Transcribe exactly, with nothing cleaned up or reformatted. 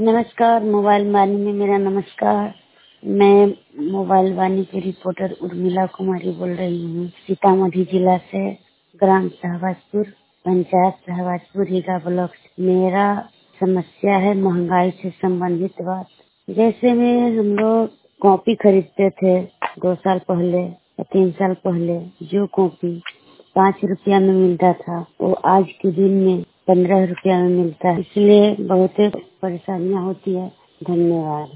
नमस्कार, मोबाइल वाणी में मेरा नमस्कार। मैं मोबाइल वाणी की रिपोर्टर उर्मिला कुमारी बोल रही हूँ, सीतामढ़ी जिला से, ग्राम सहबाजपुर, पंचायत सहबाजपुर, रीगा ब्लॉक। मेरा समस्या है महंगाई से संबंधित बात। जैसे में हम लोग कॉपी खरीदते थे दो साल पहले या तीन साल पहले, जो कॉपी पाँच रुपया में मिलता था वो आज के दिन में पंद्रह रुपया में मिलता है। इसलिए बहुत परेशानियां होती है। धन्यवाद।